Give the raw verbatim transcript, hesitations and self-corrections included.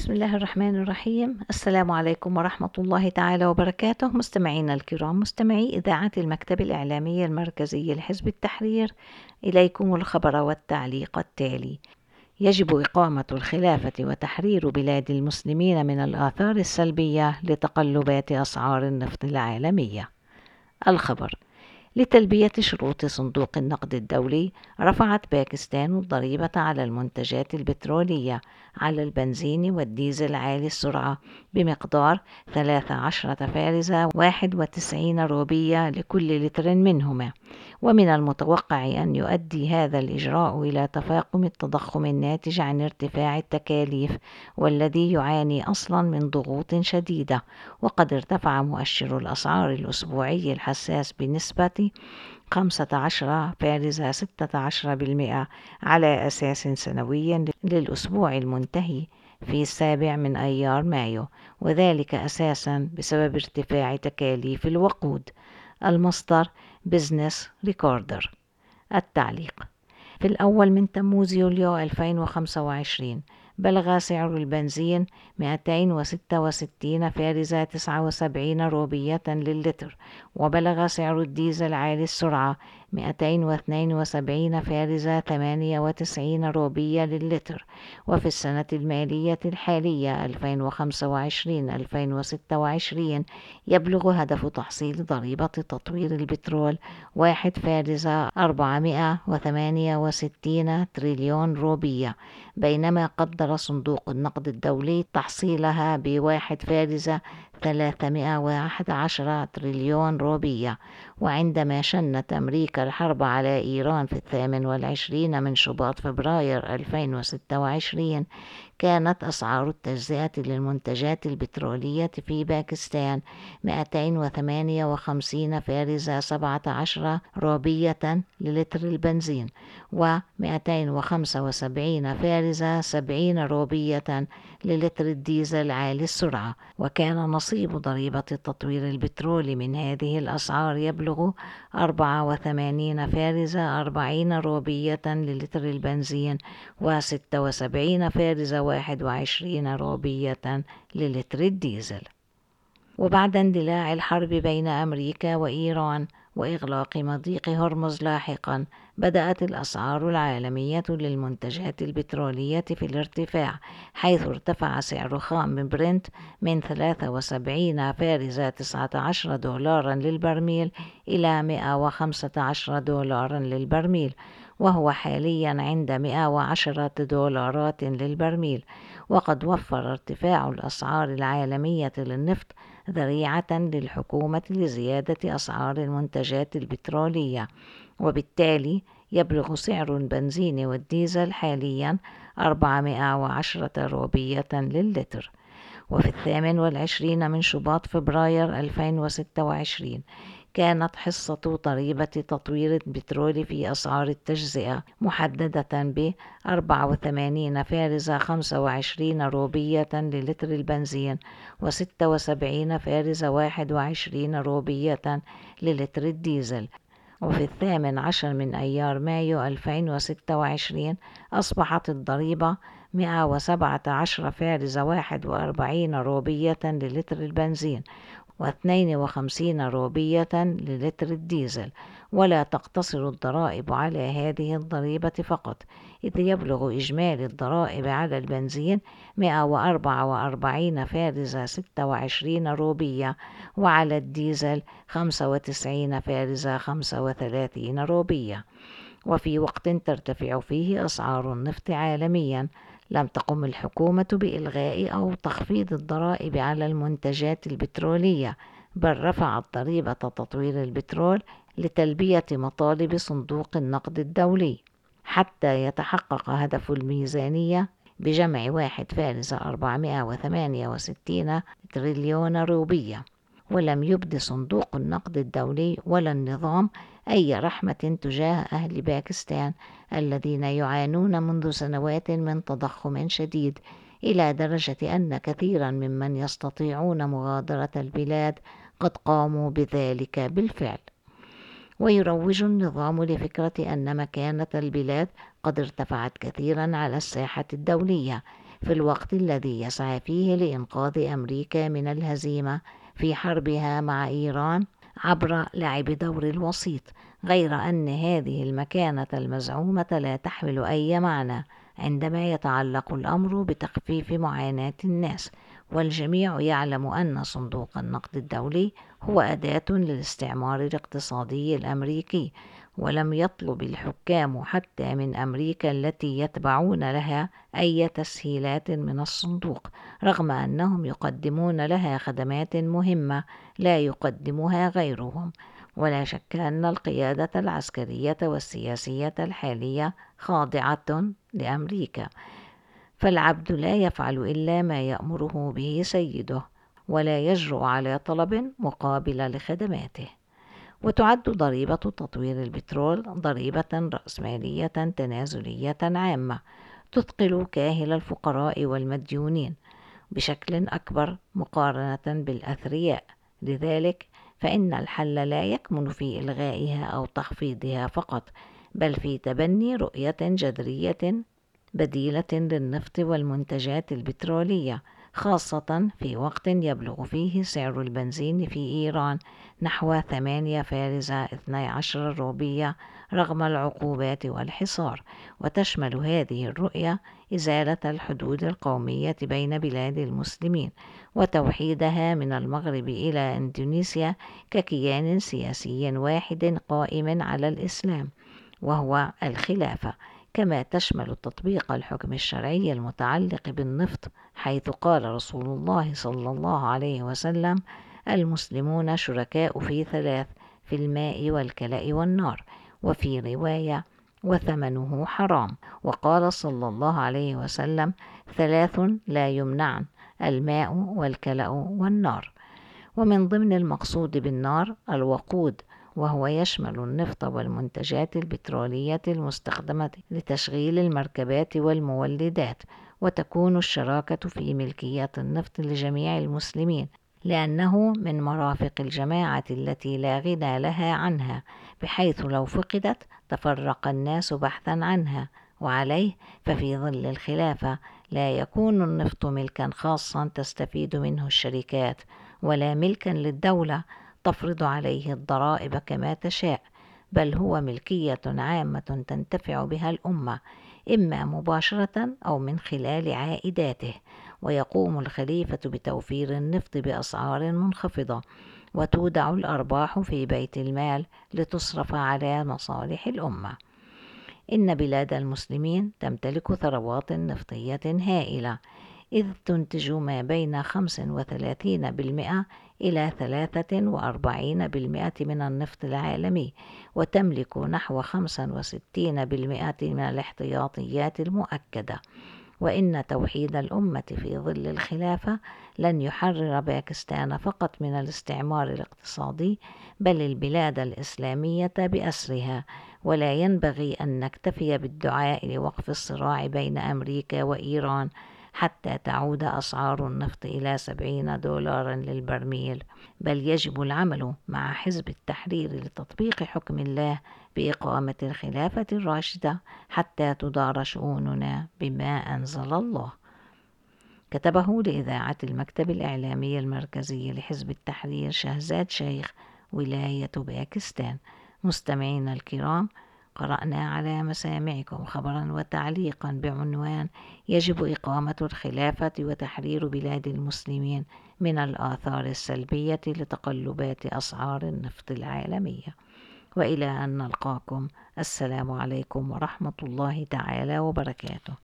بسم الله الرحمن الرحيم. السلام عليكم ورحمة الله تعالى وبركاته. مستمعينا الكرام، مستمعي إذاعة المكتب الإعلامي المركزي لحزب التحرير، إليكم الخبر والتعليق التالي: يجب إقامة الخلافة وتحرير بلاد المسلمين من الآثار السلبية لتقلبات أسعار النفط العالمية. الخبر: لتلبية شروط صندوق النقد الدولي، رفعت باكستان الضريبة على المنتجات البترولية على البنزين والديزل عالي السرعة بمقدار ثلاث عشرة فارزة واحد وتسعين روبية لكل لتر منهما، ومن المتوقع أن يؤدي هذا الإجراء إلى تفاقم التضخم الناتج عن ارتفاع التكاليف، والذي يعاني أصلا من ضغوط شديدة. وقد ارتفع مؤشر الأسعار الأسبوعي الحساس بنسبة خمسة عشر فارزة ستة عشر بالمئة على أساس سنوي للأسبوع المنتهي في السابع من أيار مايو، وذلك أساسا بسبب ارتفاع تكاليف الوقود. المصدر: بزنس ريكوردر. التعليق: في الأول من تموز يوليو ألفين وخمسة وعشرين بلغ سعر البنزين مئتين وستة وستين فارزة تسعة وسبعين روبية للتر، وبلغ سعر الديزل عالي السرعة مئتين واثنين وسبعين فارزة ثمانية وتسعين روبية للتر. وفي السنة المالية الحالية ألفين وخمسة وعشرين ألفين وستة وعشرين يبلغ هدف تحصيل ضريبة تطوير البترول واحد فارزة أربعمائة وثمانية وستين تريليون روبية، بينما قدر صندوق النقد الدولي تحصيلها بواحد فارزة ثلاثمائة وأحد عشر تريليون روبية. وعندما شنت أمريكا الحرب على إيران في الثامن والعشرين من شباط فبراير ألفين وستة وعشرين كانت أسعار التجزئة للمنتجات البترولية في باكستان مئتين وثمانية وخمسين فارزة سبعة عشر روبية للتر البنزين، ومئتين وخمسة وسبعين فارزة سبعين روبية للتر الديزل عالي السرعة. وكان نصيب ضريبة تطوير البترول من هذه الأسعار يبلغ أربعة وثمانين فارزة أربعين روبية للتر البنزين، وستة وسبعين فارزة واحد وعشرين روبية للتر الديزل. وبعد اندلاع الحرب بين أمريكا وإيران وإغلاق مضيق هرمز لاحقا، بدأت الأسعار العالمية للمنتجات البترولية في الارتفاع، حيث ارتفع سعر خام برنت من ثلاثة وسبعين فارزة تسعة عشر دولارا للبرميل إلى مئة وخمسة عشر دولارا للبرميل، وهو حاليا عند مئة وعشرة دولارات للبرميل. وقد وفر ارتفاع الأسعار العالمية للنفط ذريعة للحكومة لزيادة أسعار المنتجات البترولية، وبالتالي يبلغ سعر البنزين والديزل حاليا أربعمائة وعشرة روبية للتر. وفي الثامن والعشرين من شباط فبراير ألفين وستة وعشرين كانت حصة ضريبة تطوير البترول في أسعار التجزئة محددة ب أربعة وثمانين فارزة خمسة وعشرين روبية للتر البنزين، وستة وسبعين فارزة واحد وعشرين روبية للتر الديزل. وفي الثامن عشر من أيار مايو ألفين وستة وعشرين أصبحت الضريبة مئة وسبعة عشر فارزة واحد وأربعين روبية للتر البنزين، واثنين وخمسين روبية للتر الديزل. ولا تقتصر الضرائب على هذه الضريبة فقط، إذ يبلغ إجمالي الضرائب على البنزين مئة وأربعة وأربعين فارزة ستة وعشرين روبية، وعلى الديزل خمسة وتسعين فارزة خمسة وثلاثين روبية. وفي وقت ترتفع فيه أسعار النفط عالميا، لم تقم الحكومة بإلغاء أو تخفيض الضرائب على المنتجات البترولية، بل رفعت ضريبة تطوير البترول لتلبية مطالب صندوق النقد الدولي، حتى يتحقق هدف الميزانية بجمع واحد فارزة أربعمائة وثمانية وستين تريليون روبية. ولم يبد صندوق النقد الدولي ولا النظام أي رحمة تجاه أهل باكستان الذين يعانون منذ سنوات من تضخم شديد، إلى درجة أن كثيرا ممن يستطيعون مغادرة البلاد قد قاموا بذلك بالفعل. ويروج النظام لفكرة أن مكانة البلاد قد ارتفعت كثيرا على الساحة الدولية، في الوقت الذي يسعى فيه لإنقاذ أمريكا من الهزيمة في حربها مع إيران عبر لعب دور الوسيط، غير أن هذه المكانة المزعومة لا تحمل أي معنى عندما يتعلق الأمر بتخفيف معاناة الناس، والجميع يعلم أن صندوق النقد الدولي هو أداة للاستعمار الاقتصادي الأمريكي، ولم يطلب الحكام حتى من أمريكا التي يتبعون لها أي تسهيلات من الصندوق، رغم أنهم يقدمون لها خدمات مهمة لا يقدمها غيرهم. ولا شك أن القيادة العسكرية والسياسية الحالية خاضعة لأمريكا، فالعبد لا يفعل إلا ما يأمره به سيده، ولا يجرؤ على طلب مقابل لخدماته. وتعد ضريبة تطوير البترول ضريبة رأسمالية تنازلية عامة تثقل كاهل الفقراء والمديونين بشكل أكبر مقارنة بالأثرياء. لذلك فإن الحل لا يكمن في إلغائها أو تخفيضها فقط، بل في تبني رؤية جذرية بديلة للنفط والمنتجات البترولية، خاصة في وقت يبلغ فيه سعر البنزين في إيران نحو ثمانية فارز اثني عشر روبية رغم العقوبات والحصار. وتشمل هذه الرؤية إزالة الحدود القومية بين بلاد المسلمين وتوحيدها من المغرب إلى إندونيسيا ككيان سياسي واحد قائم على الإسلام وهو الخلافة، كما تشمل تطبيق الحكم الشرعي المتعلق بالنفط، حيث قال رسول الله صلى الله عليه وسلم: المسلمون شركاء في ثلاث، في الماء والكلأ والنار، وفي رواية: وثمنه حرام. وقال صلى الله عليه وسلم: ثلاث لا يمنعن، الماء والكلأ والنار. ومن ضمن المقصود بالنار الوقود، وهو يشمل النفط والمنتجات البترولية المستخدمة لتشغيل المركبات والمولدات، وتكون الشراكة في ملكية النفط لجميع المسلمين، لأنه من مرافق الجماعة التي لا غنى لها عنها، بحيث لو فقدت تفرق الناس بحثا عنها. وعليه ففي ظل الخلافة لا يكون النفط ملكا خاصا تستفيد منه الشركات، ولا ملكا للدولة تفرض عليه الضرائب كما تشاء، بل هو ملكية عامة تنتفع بها الأمة إما مباشرة أو من خلال عائداته. ويقوم الخليفة بتوفير النفط بأسعار منخفضة، وتودع الأرباح في بيت المال لتصرف على مصالح الأمة. إن بلاد المسلمين تمتلك ثروات نفطية هائلة، إذ تنتج ما بين خمسة وثلاثين بالمئة إلى ثلاثة وأربعين بالمئة من النفط العالمي، وتملك نحو خمسة وستين بالمئة من الاحتياطيات المؤكدة. وإن توحيد الأمة في ظل الخلافة لن يحرر باكستان فقط من الاستعمار الاقتصادي، بل البلاد الإسلامية بأسرها. ولا ينبغي أن نكتفي بالدعاء لوقف الصراع بين أمريكا وإيران حتى تعود أسعار النفط إلى سبعين دولارا للبرميل، بل يجب العمل مع حزب التحرير لتطبيق حكم الله بإقامة الخلافة الراشدة حتى تدار شؤوننا بما أنزل الله. كتبه لإذاعة المكتب الإعلامي المركزي لحزب التحرير شهزاد شيخ، ولاية باكستان. مستمعينا الكرام، قرأنا على مسامعكم خبرا وتعليقا بعنوان: يجب إقامة الخلافة وتحرير بلاد المسلمين من الآثار السلبية لتقلبات أسعار النفط العالمية. وإلى أن نلقاكم، السلام عليكم ورحمة الله تعالى وبركاته.